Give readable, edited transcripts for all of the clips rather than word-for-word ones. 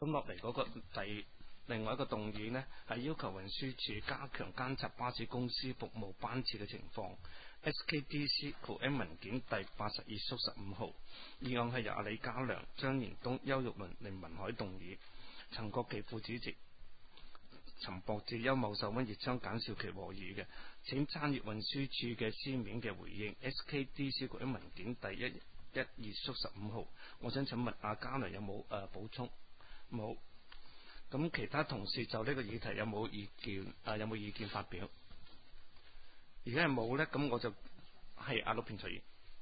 咁落嚟嗰個另外一個動議呢，係要求運輸署加強監察巴士公司服務班次嘅情況。SKDC 附 M 文件第82/15號，議案係由李家良、張延東、邱玉麟、凌文海動議，陳國基副主席、陳博志、邱茂秀、溫業昌、簡兆琪和議嘅。請參閱運輸署嘅書面嘅回應。SKDC 附 M 文件第112/15號，我想請問阿家良有冇補充？冇。咁其他同事就呢個議題有冇意見？有冇意見發表？而家係冇呢，咁我就係阿陸平隨。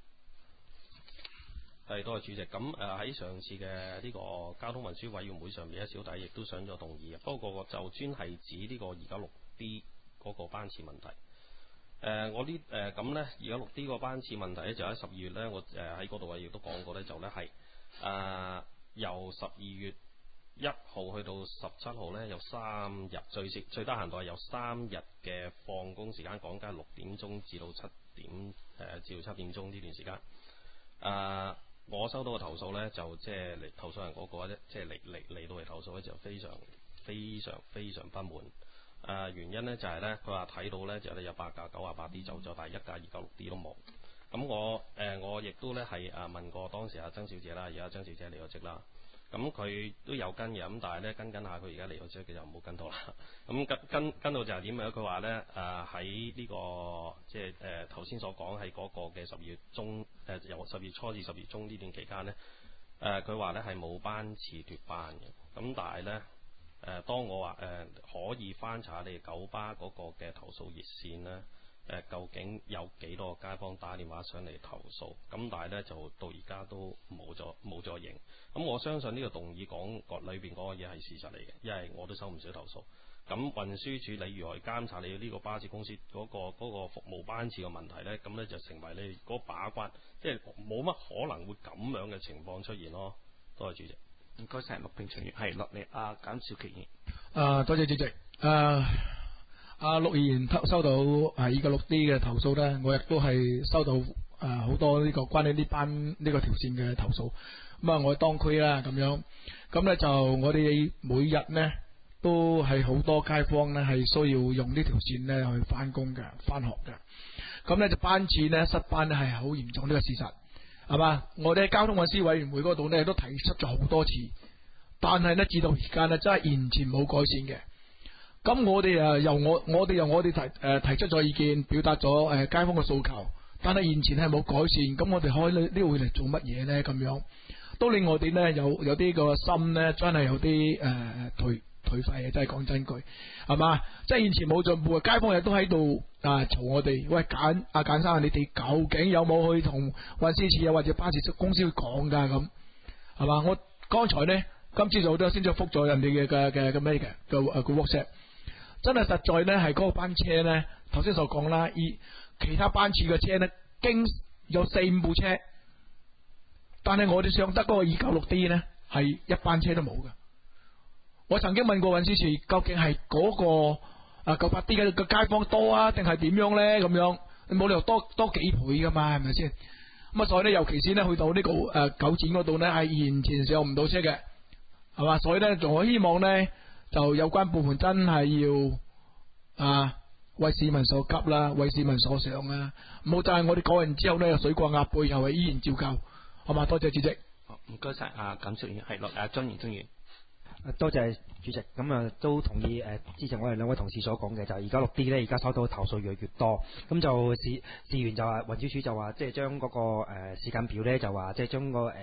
係，多謝主席。咁喺上次嘅呢個交通運輸委員會上面咧，小弟亦都上咗動議嘅。不過就專係指呢個 296D 嗰個班次問題。我呢咁呢 296D 個班次問題咧，就喺12月呢，我喺嗰度亦都講過呢，就呢係由12月1號去到17號呢，有3日最低限度係有3日嘅放工時間，講緊6點鐘至到7點鐘呢段時間。我收到嘅投訴呢，就即係嚟投訴人嗰個即係嚟到嚟投訴呢，就非常不滿。原因呢，就係呢，佢話睇到呢，就有8架98D走咗，但係1架296D都冇。咁我亦都呢係問過當時阿曾小姐啦，而家曾小姐離咗職啦。咁佢都有跟嘅，咁但係咧跟下佢而家嚟咗之後，佢就唔好跟到啦。咁跟到就係點樣？佢話咧喺呢個即係頭先所講喺嗰個嘅12月中由10月初至10月中呢段期間咧，佢話咧係冇班次脫班嘅。咁但係咧當我話可以翻查你哋九巴嗰個嘅投訴熱線咧。究竟有幾多個街坊打電話上嚟投訴？咁但係呢，就到而家都冇咗應。咁我相信呢個動議講裏邊嗰個嘢係事實嚟嘅，因為我都收唔少投訴。咁運輸署你如何監察你呢個巴士公司嗰個服務班次嘅問題呢？咁呢就成為你嗰把關，即係冇乜可能會咁樣嘅情況出現咯。多謝主席。 唔該晒，陸平隨員係落嚟阿簡兆琪議員。多謝主席。阿陸議員收到296D 嘅投訴呢，我亦都係收到好多呢個關於呢個條線嘅投訴。咁我當區啦咁樣，咁呢就我哋每日呢都係好多街坊呢係需要用呢條線呢去翻工嘅、翻學嘅。咁呢就班次呢失班呢係好嚴重呢個事實，係嘛？我哋喺交通運輸委員會嗰度呢都提出咗好多次，但係呢至到而家呢真係完全冇改善嘅。咁我哋由我哋提出咗意見，表達咗街坊嘅訴求，但係現前係冇改善。咁我哋開呢會嚟做乜嘢呢？咁樣都令我哋呢有啲個心呢真係有啲頹廢啊！真係講真句，係嘛？即係現前冇進步，街坊亦都喺度嘈我哋。喂，簡生，你哋究竟有冇去同運輸署或者巴士公司去講㗎？咁係嘛？我剛才呢今朝早都先至覆咗人哋嘅咩嘅個 WhatsApp。真係實在呢係嗰個班車呢，頭先所講啦，其他班次嘅車呢，經有4-5部車，但係我哋上得嗰個296D呢，係一班車都冇嘅。我曾經問過運輸署，究竟係嗰個98D 嘅街坊多啊，定係點樣呢？咁樣你冇理由多幾倍噶嘛，係咪先？咁所以呢，尤其是呢去到呢個九展嗰度呢，係完全上唔到車嘅，係嘛？所以呢，仲我希望呢。就有關部門真係要為市民所急啦，為市民所想啦，唔好就係我哋講完之後呢，有水過鴨背，又係依然照舊，好嘛？多謝主席。 唔該晒，簡紹員係落張延中員。 多謝主席，咁都同意之前我哋兩位同事所講嘅，就係296D呢，而家收到投訴越嚟越多，咁就事源就話運輸署就話即係將嗰個時間表呢，就話即係將個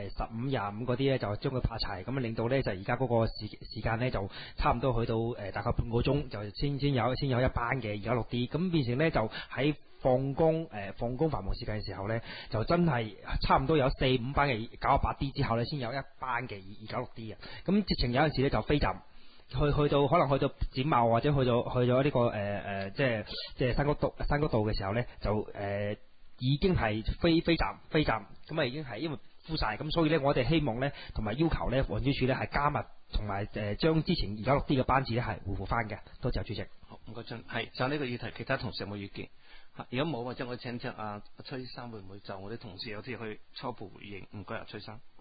15、25嗰啲呢，就將佢拍齊，咁令到呢，就而家嗰個時間呢，就差唔多去到大概半個鐘就先有一班嘅296D，咁變成呢，就喺放工繁忙時間嘅時候呢，就真係差唔多有4-5班嘅98D之後呢，先有一班嘅296D嘅。咁直情有陣時呢，就飛站，去到可能去到展貿或者去咗呢個即係山谷道嘅時候呢，就已經係飛站，咁已經係因為敷晒，咁所以呢，我哋希望呢，同埋要求呢，運輸署呢係加密同埋將之前296D嘅班次呢係回復翻嘅。多謝主席。 好，唔該張，係就呢個議題，其他同事有冇意見？如果冇，或者我請阿崔生會唔會就我啲同事有啲去初步回應？唔該，崔生。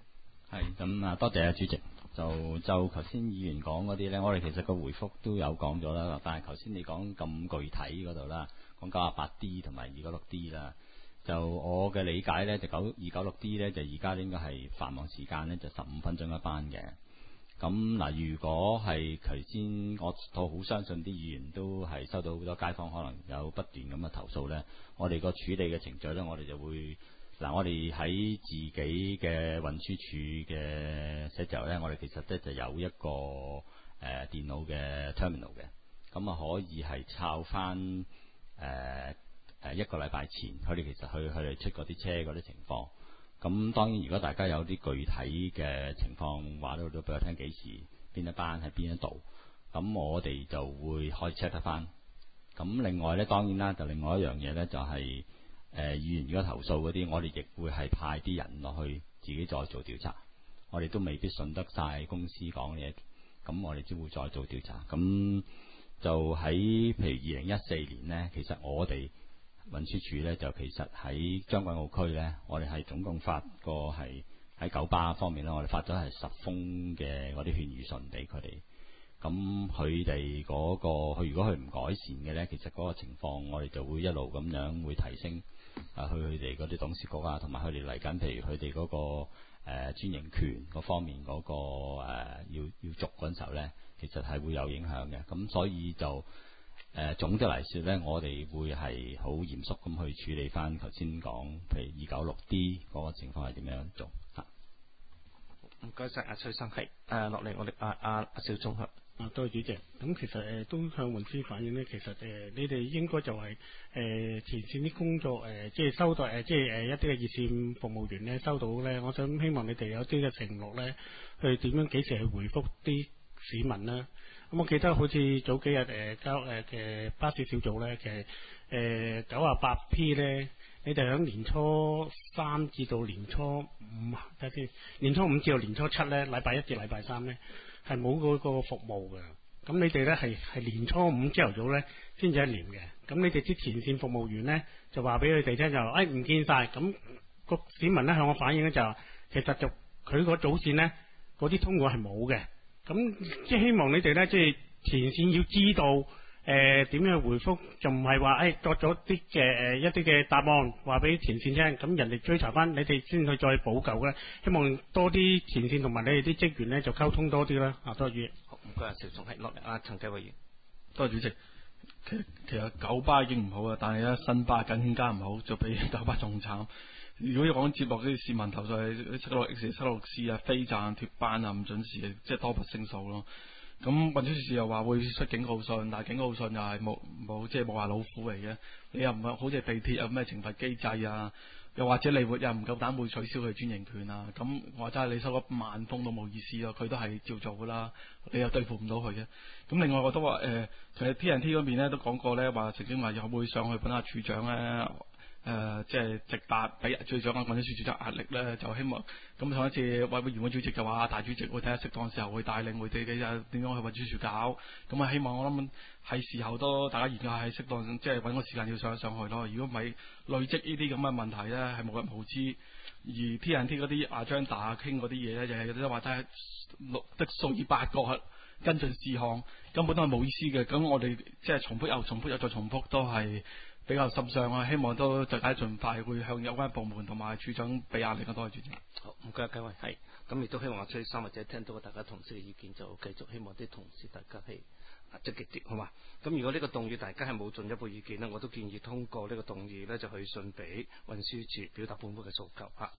係咁啊，多謝啊主席。就頭先議員講嗰啲咧，我哋其實個回覆都有講咗啦。但係頭先你講咁具體嗰度啦，講 98D 同埋296D 啦，就我嘅理解咧，就296D 咧，就而家應該係繁忙時間咧，就15分鐘一班嘅。咁嗱，如果係頭先我好相信啲議員都係收到好多街坊可能有不斷咁嘅投訴咧，我哋個處理嘅程序咧，我哋就會我哋喺自己嘅運輸署嘅寫字樓咧，我哋其實咧就有一個電腦嘅 terminal 嘅，咁啊可以係抄翻一個禮拜前佢哋其實佢哋出嗰啲車嗰啲情況。咁當然，如果大家有啲具體嘅情況話都俾我聽幾時邊一班喺邊一度，咁我哋就會可以 check 得翻。咁另外咧，當然啦，就另外一樣嘢咧，就係議員如果投訴嗰啲，我哋亦會係派啲人落去自己再做調查。我哋都未必信得晒公司講嘢，咁我哋只會再做調查。咁就喺譬如2014年呢，其實我哋運輸署咧就其實喺將軍澳區咧，我哋係總共發過係喺九巴方面咧，我哋發咗係10封嘅嗰啲勸喻信俾佢哋。咁佢哋嗰個佢如果佢唔改善嘅咧，其實嗰個情況我哋就會一路咁樣會提升去佢哋嗰啲董事局啊，同埋佢哋嚟緊，譬如佢哋嗰個專營權嗰方面嗰個要續嗰陣時候咧，其實係會有影響嘅。咁所以就總的嚟說咧，我哋會係好嚴肅咁去處理翻頭先講，譬如296D 嗰個情況係點樣做嚇。 唔該晒，阿崔生係落嚟，我哋阿邵忠去。 多謝主席。咁其實都向運輸反映咧，其實你哋應該就係前線啲工作即係收到即係一啲嘅熱線服務員咧收到咧，我想希望你哋有啲嘅承諾咧，去點樣幾時去回覆啲市民啦。咁我記得好似早幾日交嘅巴士小組咧，其實98P 咧，你哋響年初3至到年初5，睇先，年初5至到年初7咧，禮拜1至禮拜3咧係冇嗰個服務嘅。咁你哋咧係年初5朝頭早咧先至一年嘅。咁你哋啲前線服務員咧就話俾佢哋聽就唔見晒。咁個市民咧向我反映咧就其實就佢個早線咧嗰啲通過係冇嘅。咁即係希望你哋咧，即係前線要知道點樣回覆，就唔係話作咗啲嘅一啲嘅答案話俾前線聽，咁人哋追查翻，你哋先去再補救咧。希望多啲前線同埋你哋啲職員咧就溝通多啲啦。多謝主席。 好，唔該，邵總係落嚟。阿陳繼偉議員， 多謝主席。其實九巴已經唔好啦，但係咧新巴更加唔好，就比九巴仲慘。如果要講接落啲市民投訴係76X、76C 啊、飛站脫班啊唔準時，即係多不勝數咯。咁運輸署又話會出警告信，但係警告信又係冇即係冇話老虎嚟嘅。你又唔係好似地鐵有咩懲罰機制啊？又或者你又唔夠膽會取消佢專營權啊？咁我真係你收咗1萬封都冇意思咯，佢都係照做噶啦，你又對付唔到佢嘅。咁另外我都話其實 TNT 嗰邊咧都講過咧，話曾經話又會上去揾下處長咧。即係直達俾最長嘅運輸署主責壓力咧，就希望咁上一次委員會主席就話大主席會睇下適當時候會帶領會哋點樣去運輸署搞，咁啊希望我諗係時候都大家研究係適當，即係揾個時間要上去咯。如果唔係累積呢啲咁嘅問題咧，係無人無知。而 TNT 嗰啲張大傾嗰啲嘢咧，就係都話齋錄得數以百個跟進事項，根本都係冇意思嘅。咁我哋即係重複又重複又再重複，都係比較心傷啊！希望都大家盡快會向有關部門同埋處長俾壓力嘅多謝主席。 好，唔該，繼位係咁，亦都希望阿崔生或者聽到大家同事嘅意見，就繼續希望啲同事大家係積極啲，好嘛？咁如果呢個動議大家係冇進一步意見呢，我都建議通過呢個動議呢，就去信俾運輸署表達本會嘅訴求嚇。